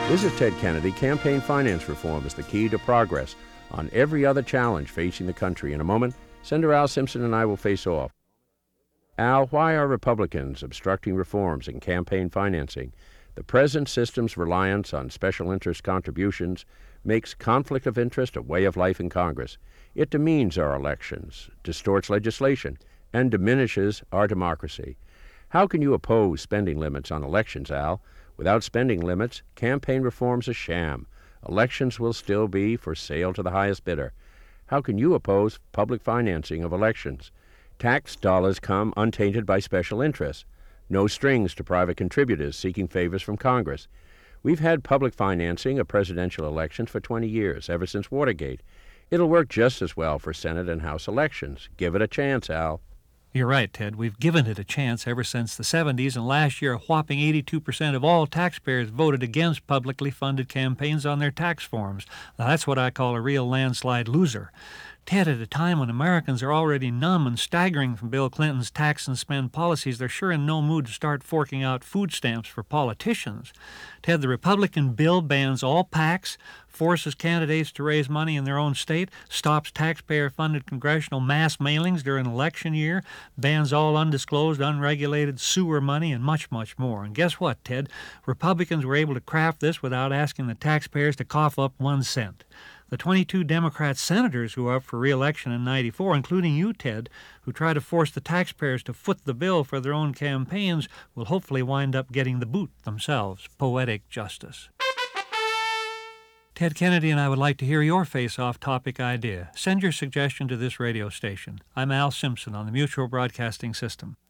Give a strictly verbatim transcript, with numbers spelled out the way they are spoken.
This is Ted Kennedy. Campaign finance reform is the key to progress on every other challenge facing the country. In a moment, Senator Al Simpson and I will face off. Al, why are Republicans obstructing reforms in campaign financing? The present system's reliance on special interest contributions makes conflict of interest a way of life in Congress. It demeans our elections, distorts legislation, and diminishes our democracy. How can you oppose spending limits on elections, Al? Without spending limits, campaign reform's a sham. Elections will still be for sale to the highest bidder. How can you oppose public financing of elections? Tax dollars come untainted by special interests. No strings to private contributors seeking favors from Congress. We've had public financing of presidential elections for twenty years, ever since Watergate. It'll work just as well for Senate and House elections. Give it a chance, Al. You're right, Ted. We've given it a chance ever since the seventies, and last year a whopping eighty-two percent of all taxpayers voted against publicly funded campaigns on their tax forms. Now, that's what I call a real landslide loser. Ted, at a time when Americans are already numb and staggering from Bill Clinton's tax and spend policies, they're sure in no mood to start forking out food stamps for politicians. Ted, the Republican bill bans all PACs, forces candidates to raise money in their own state, stops taxpayer-funded congressional mass mailings during election year, bans all undisclosed, unregulated sewer money, and much, much more. And guess what, Ted? Republicans were able to craft this without asking the taxpayers to cough up one cent. The twenty-two Democrat senators who are up for re-election in ninety-four, including you, Ted, who try to force the taxpayers to foot the bill for their own campaigns, will hopefully wind up getting the boot themselves. Poetic justice. Ted Kennedy and I would like to hear your face-off topic idea. Send your suggestion to this radio station. I'm Al Simpson on the Mutual Broadcasting System.